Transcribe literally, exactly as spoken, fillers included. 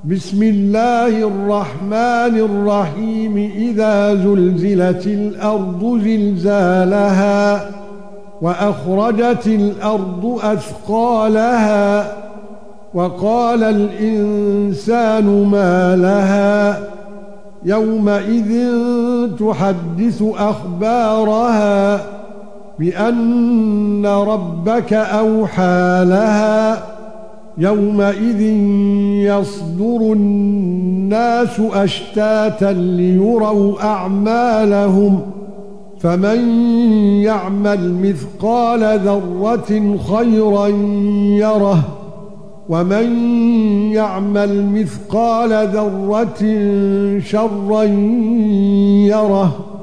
بسم الله الرحمن الرحيم إذا زلزلت الأرض زلزالها وأخرجت الأرض أثقالها وقال الإنسان ما لها يومئذ تحدث أخبارها بأن ربك أوحى لها يومئذ يصدر الناس أشتاتا ليروا أعمالهم فمن يعمل مثقال ذرة خيرا يره ومن يعمل مثقال ذرة شرا يره